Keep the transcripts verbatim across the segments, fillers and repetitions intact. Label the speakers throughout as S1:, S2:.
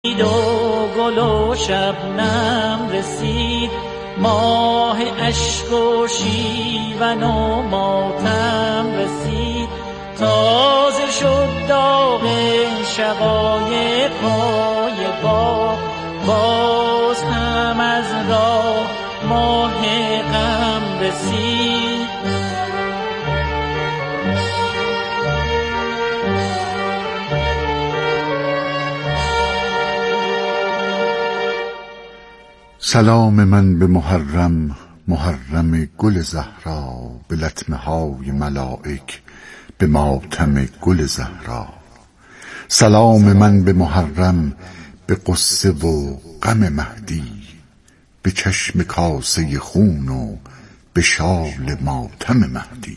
S1: و گل و شبنم رسید، ماه اشک و شیون و ماتم رسید. تازه شد داغ شقایق‌های باغ، باز هم از راه ماه غم رسید.
S2: سلام من به محرم، محرم گل زهرا، به لطمه های ملائک به ماتم گل زهرا. سلام من به محرم، به قصه و غم مهدی، به چشم کاسه خون و به شال ماتم مهدی.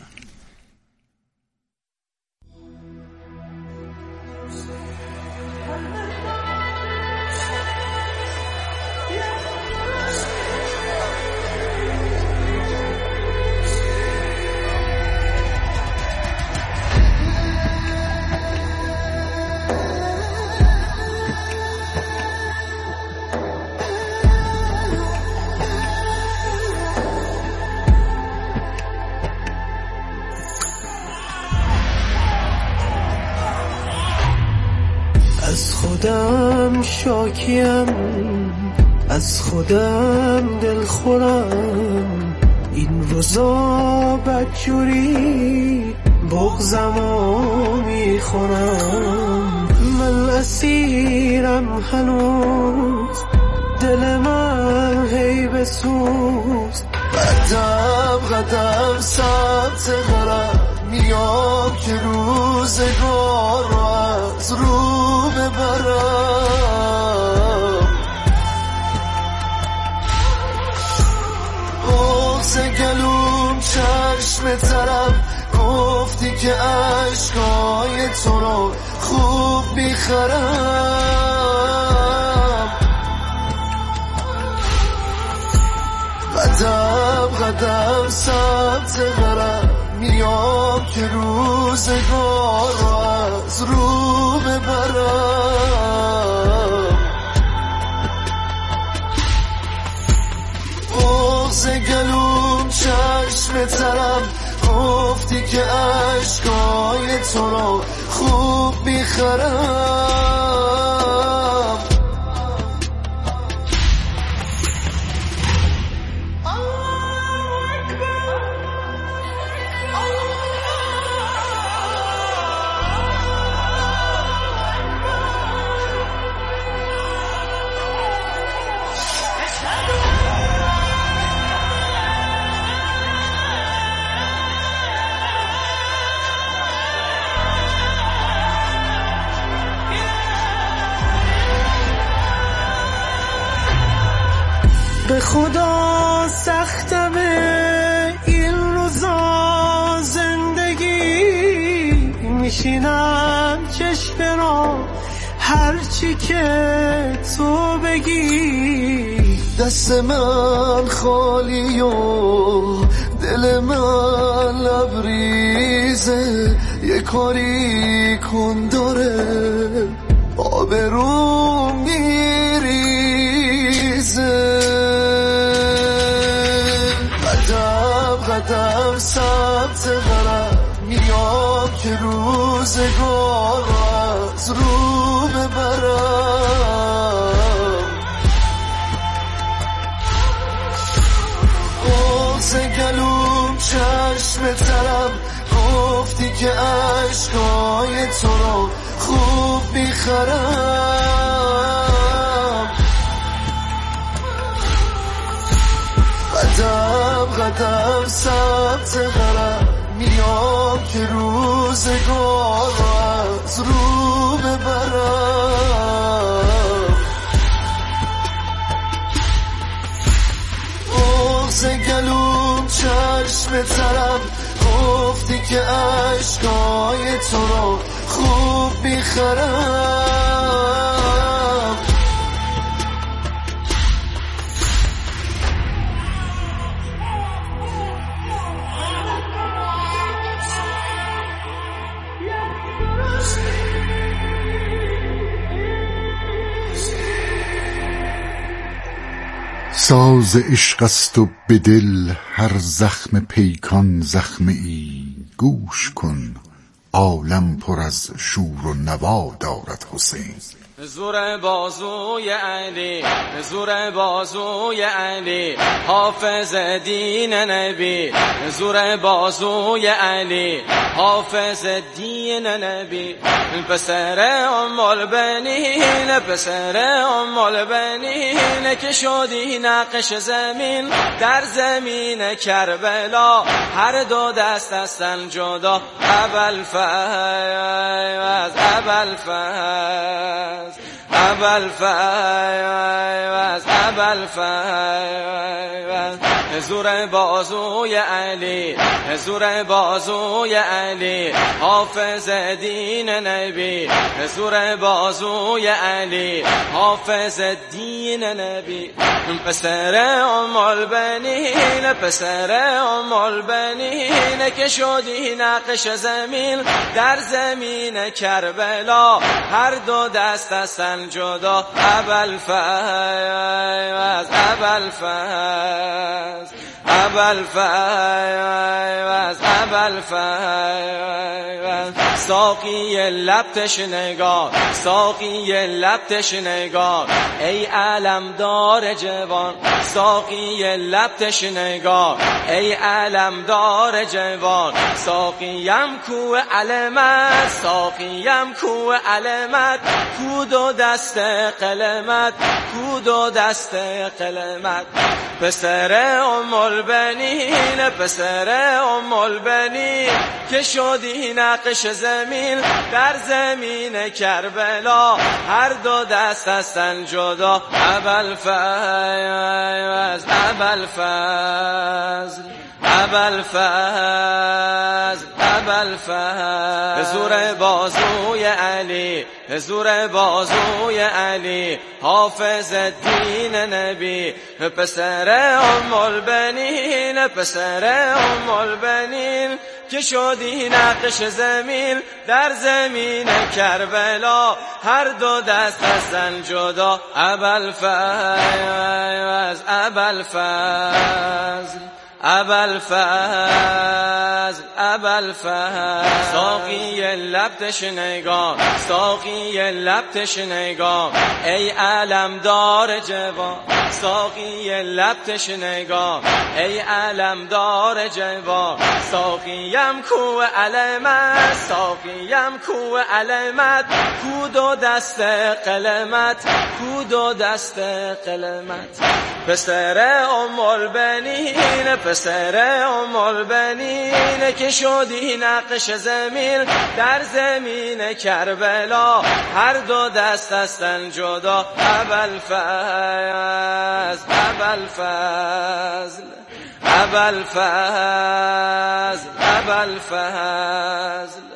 S3: از خودم شاکیم، از خودم دلخورم، این روزا بدجوری بغضمو میخورم. من اسیرم هنوز، دل من هی بسوز، قدم قدم سمت غرب میام که روزگار رو از رو ببرم. بغض گلوم چشم ترم، گفتی که عشقای تو رو خوب میخرم. قدم قدم سمت غرب میام که روزگار رو از رو ببرم. بغض گلوم چشم ترم، گفتی که عشقای تو رو خوب میخرم. به خدا سختمه این روزا زندگی، میشینم چشم را هرچی که تو بگی. دست من خالی و دل من لبریزه، یه کاری کن داره آبروم میریزه. قدم سمت غرب میام که روزگار رو از رو ببرم. بغض گلوم چشم ترم، گفتی که عشقای تو رو خوب میخرم. قدم قدم سمت غرب میام که روزگار رو از رو ببرم. بغض گلوم چشم ترم، گفتی که عشقای تو رو خوب میخرم.
S2: ساز عشق است و به دل هر زخم پیکان زخمه ای، گوش کن عالم پر از شور و نوا دارد حسین.
S4: زور بازوی علی، زور بازوی علی، حافظ دین نبی. زور بازوی علی، حافظ دین نبی. پسر ام البنین، پسر ام البنین، که شدی نقش زمین در زمین کربلا. هر دو دست هستن جدا، ابوالفضل ابوالفضل ابوالفضل ابوالفضل. زور بازوی علی، زور بازوی علی، حافظ دین نبی. زور بازوی علی، حافظ دین نبی. پسر ام البنین، پسر ام البنین، که شدی نقش زمین در زمین کربلا. هر دو دست هستن جدا، ابوالفضل ابوالفضل ابوالفضل ابوالفضل. ساقی لب تشنگان، ساقی لب تشنگان، ای علمدار جوان. ساقی لب تشنگان، ای علمدار جوان. ساقیم کو علمت، ساقیم کو علمت، کو دو دست قلمت، کو دو دست قلمت. پسر ام البنین، پسر ام البنین، که شدی نقش زمین در زمین کربلا. هر دو دست هستن جدا، ابوالفضل ابوالفضل ابوالفضل ابوالفضل. زور بازوی علی، زور بازوی علی، حافظ دین نبی. پسر ام البنین، پسر ام البنین، که شدی نقش زمین در زمین کربلا. هر دو دست هستن جدا، ابوالفضل ابوالفضل ابوالفضل ابوالفضل. ساقی لب تشنگان، ساقی لب تشنگان، ای علمدار جوان. ساقی لب تشنگان، ای علمدار جوان. ساقیم کو علمت، ساقیم کو علمت، کو دو دست قلمت، کو دو دست قلمت. پسر ام البنین، پسر ام البنین، که شدی نقش زمین در زمین کربلا. هر دو دست هستن جدا، ابوالفضل ابوالفضل ابوالفضل ابوالفضل.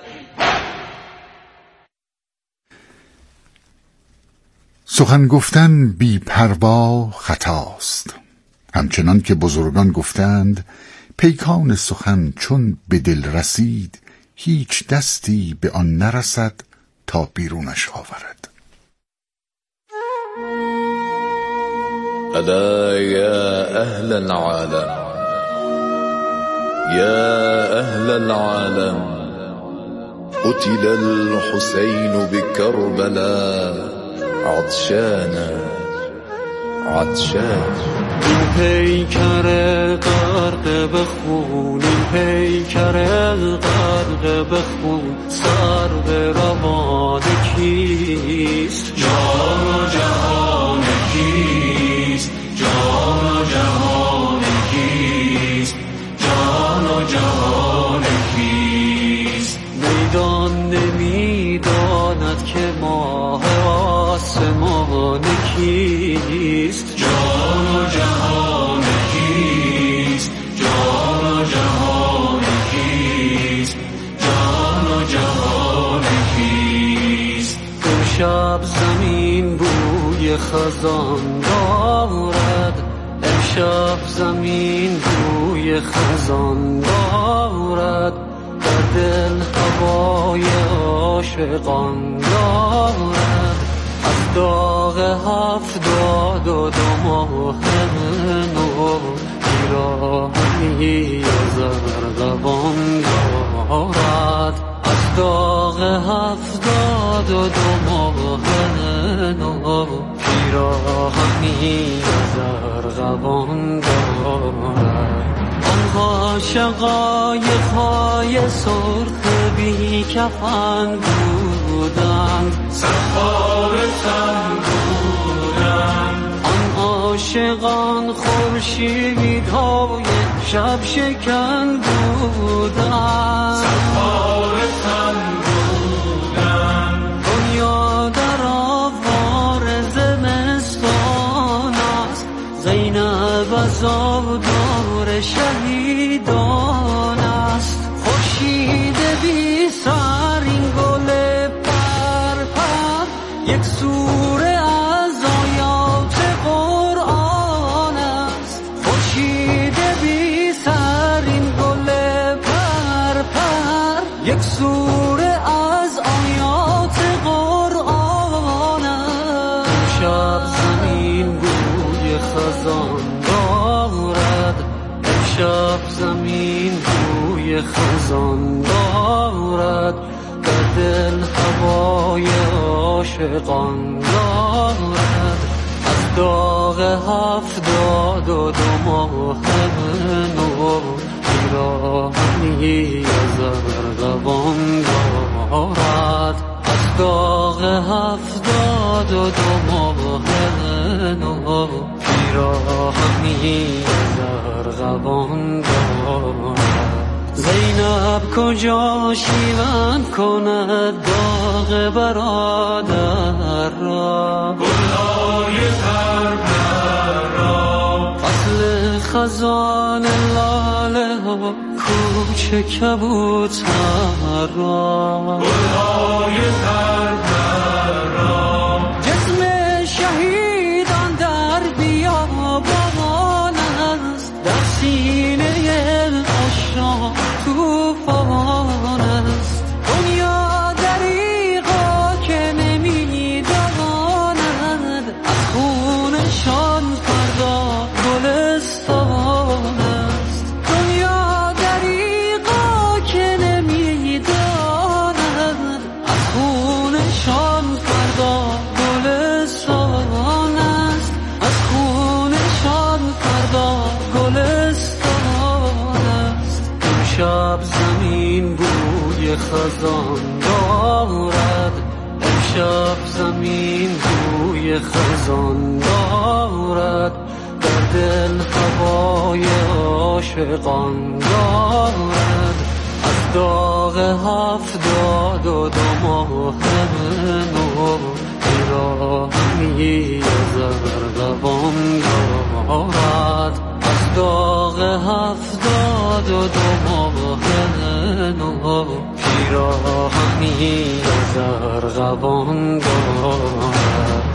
S2: سخن گفتن بی پروا خطاست، همچنان که بزرگان گفتند پیکان سخن چون به دل رسید، هیچ دستی به آن نرسد تا بیرونش آورد.
S5: ألا يا أهل العالم، يا أهل العالم، قتل الحسين بكربلاء عطشانا عطشانا.
S1: این پیکر غرق به خون، این پیکر غرق به خون، سر به روان کیست؟ جان و جهان کیست؟ جان و جهان کیست؟ جان و جهان کیست؟ میدان نمیداند که ماه آسمان کیست؟ جان و جهان کیست؟ جان و جهان کیست؟ جان و جهان کیست؟ امشب زمین بوی خزان دارد، امشب زمین بوی خزان دارد، در دل هوای عاشقان دارد. از داغ هفتاد و دو ماه نو پیراهنی از ارغوان دارد. از داغ هفتاد و دو ماه نو پیراهنی از ارغوان دارد. آن عاشقای پای سرخ بی کفن بودند، سرخار تن بودند. آن عاشقان خورشیدهای شب شکن بودند، سرخار تن بودند. دنیا در آوار زمستان است، زینب عزادار شهیدان است. خورشید بی سر این گل پر پر، یک سوره از آیات قرآن است. خورشید بی سر این گل پر پر، یک سوره از آیات قرآن است. شب زمین بوی خزان دارد، شب زمین بوی خزان دارد. در دل هوای عاشقان دارد. از داغ هفتاد و دو ماه نو پیراهنی از ارغوان دارد. از داغ هفتاد و دو ماه نو پیراهنی از ارغوان دارد. زینب کجا شیون کند داغ برادر را، گلهای تربر را. فصل خزان لاله ها کوچه کبوتر را، گلهای تربر را. جسم شهیدان در بیابان است، در سینه عشاق توفان است. دنیا دریغا که نمی دواند، از خونشان فردا گلستان است. دنیا دریغا که نمی دواند، از خونشان فردا گلستان است. از خونشان فردا گلستان است. امشب زمین بوی خزان دارد، امشب زمین بوی خزان دارد. در دل هوای عاشقان دارد. از داغ هفتاد و دو ماه نو پیراهنی از ارغوان دارد. از داغ هفتاد و دو ماه نو پیراهنی از ارغوان دارد.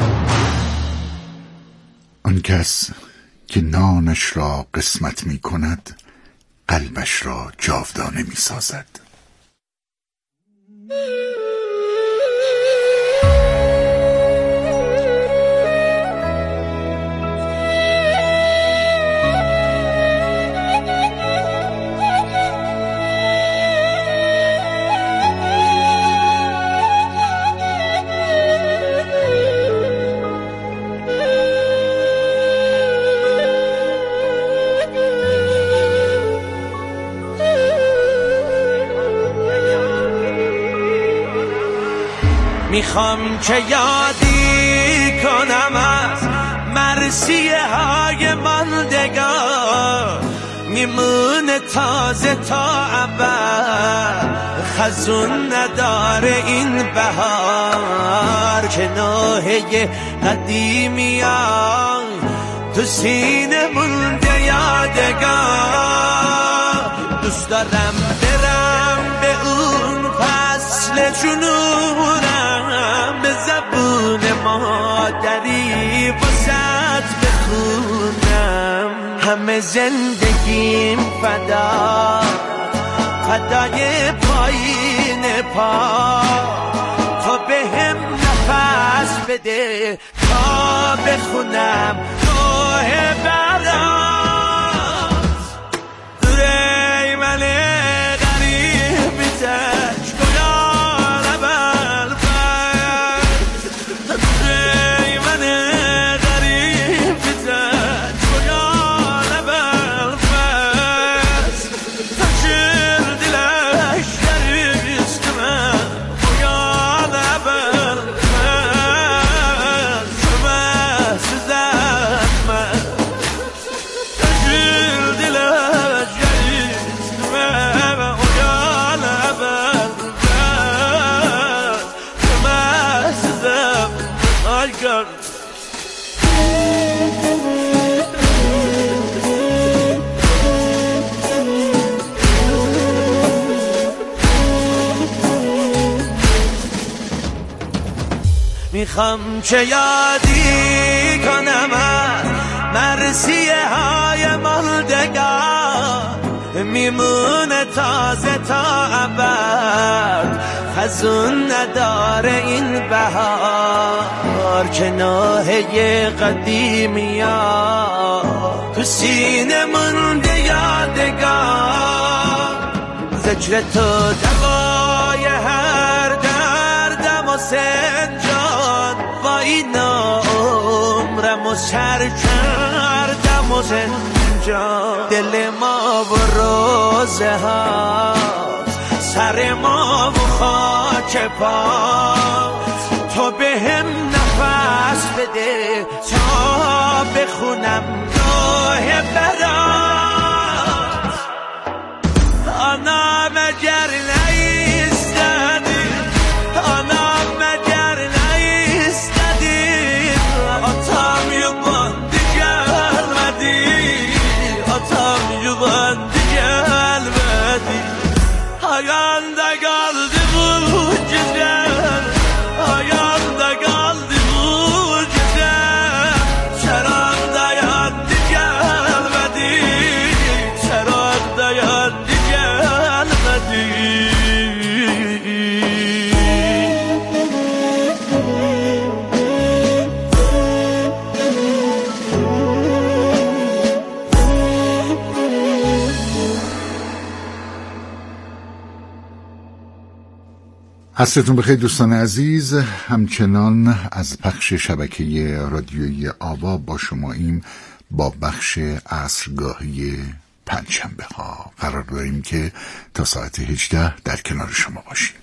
S2: آن کس که نانش را قسمت می کند قلبش را جاودانه می سازد.
S6: میخوام که یادی کنم از مرثیه های ماندگار، میمونه تازه تا ابد، خزون نداره این بهار که نوحه قدیمیان تو سینه مونده یادگار. دوست دارم برم به اون فصل جنونم، به زبون مادری واسط بخونم. همه زندگیم فدا فدای پایین پا، تو به هم نفس نفس بده تا بخونم راه برات. ای من غریب تک گویان بلفت، ای من غریب تک گویان بلفت، تشیر دلش گریست من گویان بلفت، شما سزد من تشیر دلش گریست من گویان بلفت، شما سزد من کرد. میخوام چه یادی کنم از مرثیه های ماندگار، میمونه تازه تا ابد، خزون نداره این بهار که ناحیه قدیمی ها تو سینه مونده یادگار. ذکر تو دوای هر دردم و سنجان، با این عمرم و سر کردم و زنجان. دل ما و روزه ها، سر ما و خاک پات، تو به هم نفس بده تا بخونم راه برات. آنا مگر نیستدی، آنا مگر نیستدی، آتام یوان دیگر مدی، آتام یوان دیگر مدی. Ayağında kaldı bu güzel, ayağında kaldı bu güzel. Çarağında yandı gelmedi, çarağında yandı gelmedi.
S2: عصرتون بخیر دوستان عزیز. همچنان از پخش شبکه رادیویی آوا با شماییم با بخش عصرگاهی پنجشنبه ها. قرار داریم که تا ساعت هجده در کنار شما باشیم.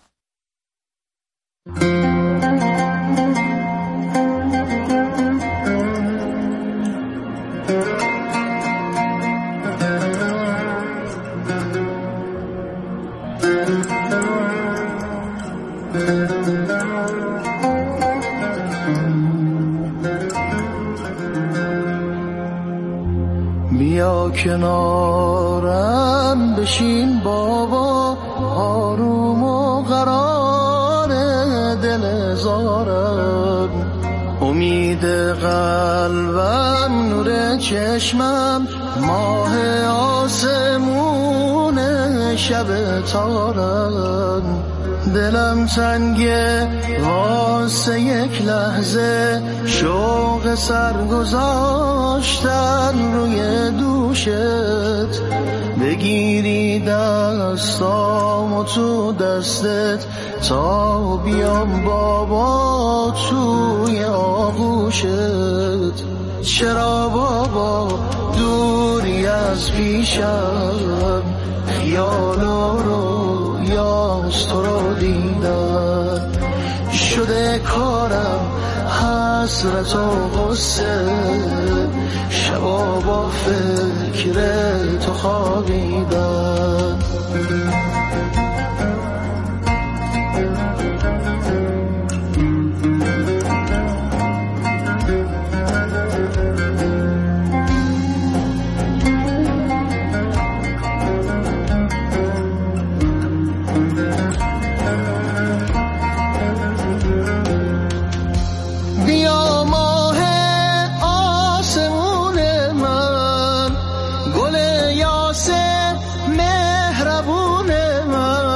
S3: بیا کنارم بشین بابا، آروم و قرار دل زارم. امید قلبم، نور چشمم، ماه آسمون شب تارم. دلم تنگه واسه یک لحظه، شوق سر گذاشتن روی دوشت. بگیری دستامو تو دستت تا بیام بابا توی آغوشت. چرا بابا دوری از پیشم، خیال و رویاست تو رو دیدن. شده کارم حسرت و غصه، شبا با فکر تو خوابیدن.
S7: مهربون من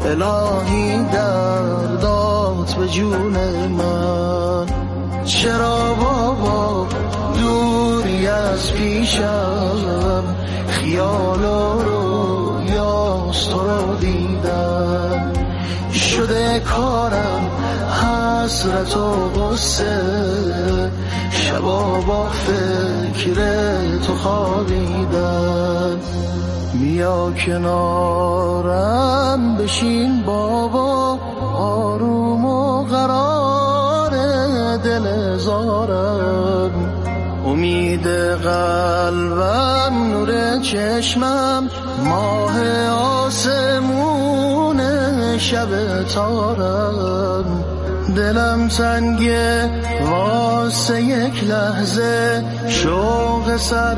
S3: الهی دردات به جون من. چرا بابا دوری از پیشم، خیال و رویاست تو رو دیدم. شده کارم حسرت و غصه، شبا با فکر تو خوابیدم. بیا کنارم بشین بابا، آروم و قرار دل زارم. امید قلبم نور چشمم، ماه آسمون شب تارم. دلم تنگه واسه یک لحظه، شوق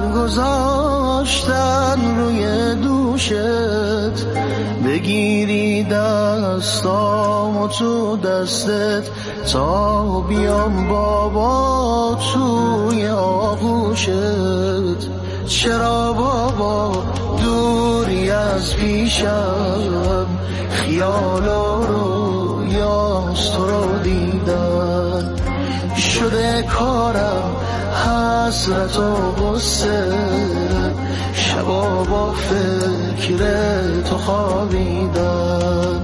S3: سرگذاشتن روی دوشت. بگیری دستامو تو دستت، تا بیام بابا توی آغوشت. چرا بابا دوری از پیشم، خیال و رویاست تو رو دیدم. شده کارم حسرت و غصه، شبا با فکر تو خوابیدم.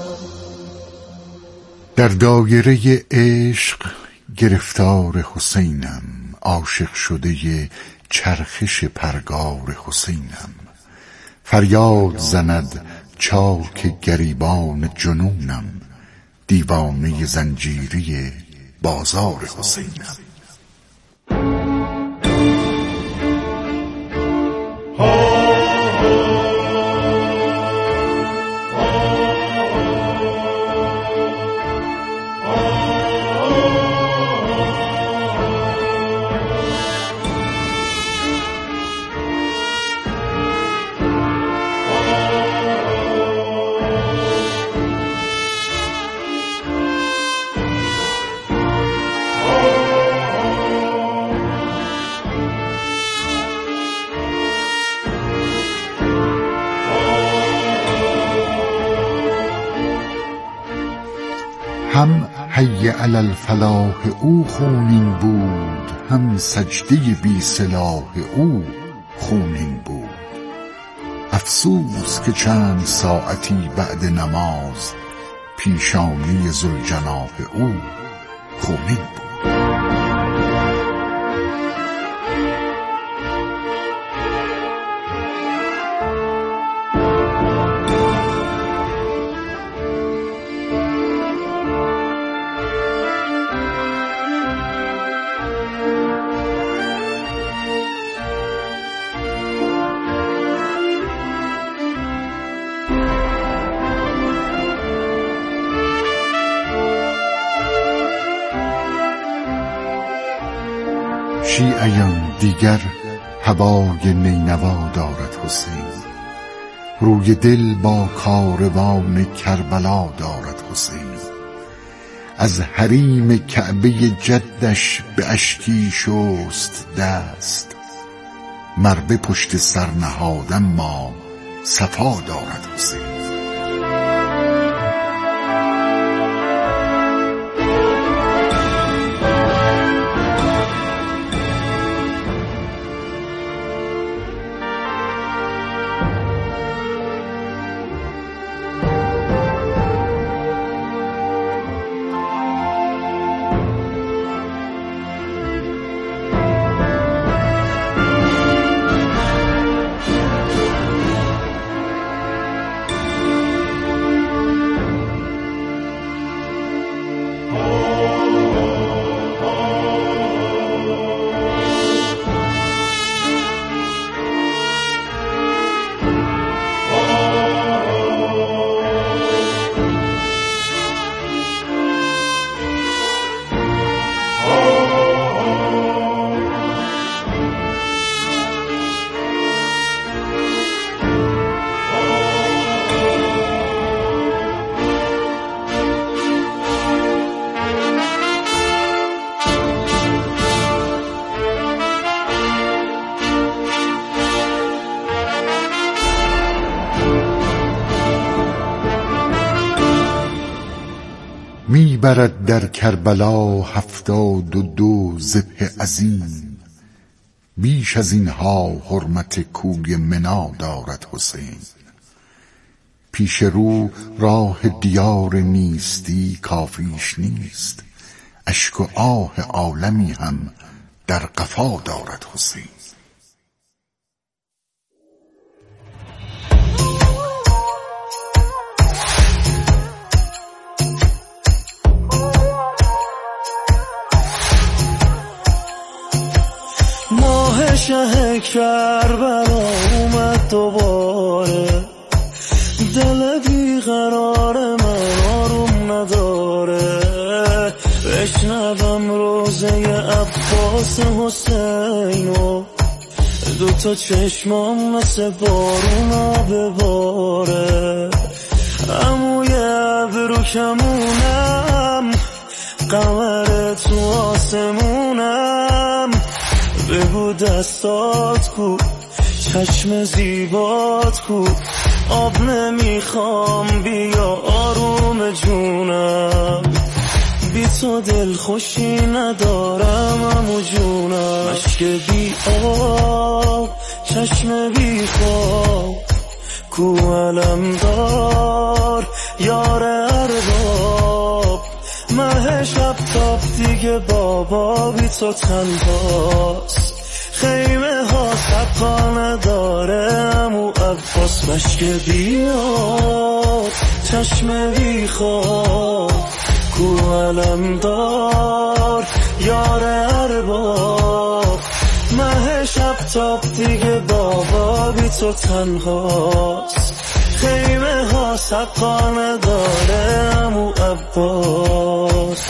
S2: در دایره عشق گرفتار حسینم، عاشق شده چرخش پرگار حسینم. فریاد زند چاک گریبان جنونم، دیوانه زنجیری بازار حسینم. هم حی علی الفلاح او خونین بود، هم سجده بی سلاح او خونین بود. افسوس که چند ساعتی بعد نماز، پیشانی ذوالجناح او خونین بود. شیعیان دیگر هوای نینوا دارد حسین، روی دل با کاروان کربلا دارد حسین. از حریم کعبه جدش به اشکی شست دست، مر به پشت سر نهادن ما صفا دارد حسین. می برد در کربلا هفتاد و دو ذبح عظیم، بیش از اینها حرمت کوی منا دارد حسین. پیش رو راه دیار نیستی کافیش نیست، اشک و آه عالمی هم در قفا دارد حسین.
S3: ماه شه کربلا اومد دوباره، دل بیقرار من آروم نداره. بشنوم روزه عباس حسین و دوتا چشمام مثل بارونا بباره. عموی ابرو کمونم، قمر تو آسمونم، بگو دستات کو، چشم زیبات کو، آب نمیخوام بیا آروم جونم. بی تو دل خوشی ندارم امو جونم. مشک بی آب، چشم بی خواب، کو علم دار یار ارباب. مه شب تاب دیگه بابا بی تو تنهاست، خیمه ها سقا نداره امو عباس. مشک بی آب، چشم بی خواب، کو علم دار یار ارباب. مه شب تاب دیگه بابا بی تو تنهاست، خیمه ها سقا نداره امو عباس.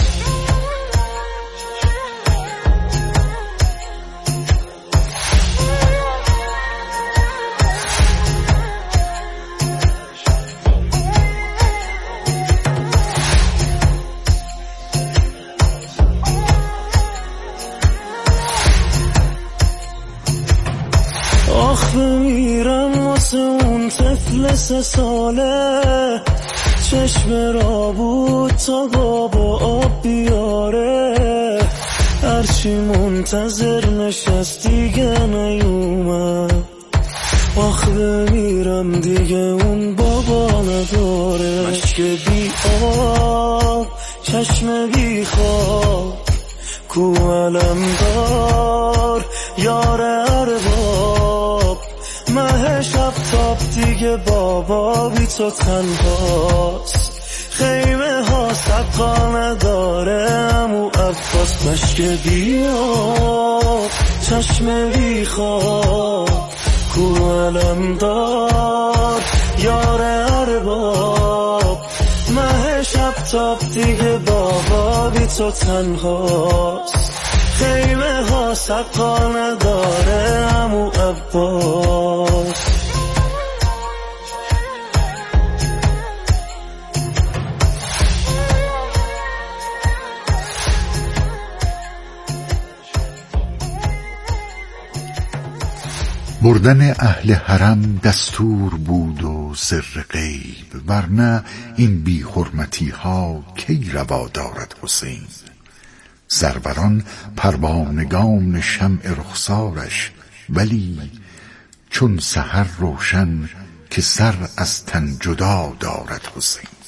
S3: آخ بمیرم واسه اون طفل سه ساله، چشم را بود تا بابا آب بیاره. هرچی منتظر نشست دیگه نیومد، آخ بمیرم دیگه اون بابا نداره. مشک بی آب، چشم بی خواب، کو علم دار یار ارباب. مه شب تاب دیگه بابا بی تو تنهاست، خیمه ها سقا نداره امو عباس. مشک بی آب، چشم بی خواب، کو علم دار یار ارباب. مه شب تاب دیگه بابا بی تو تنهاست، خیمه ها سقا نداره امو عباس.
S2: بردن اهل حرم دستور بود و سر غیب، ورنه این بی حرمتی ها کی روا دارد حسین. سروران پروانگان شمع رخسارش، ولی چون سحر روشن که سر از تن جدا دارد حسین.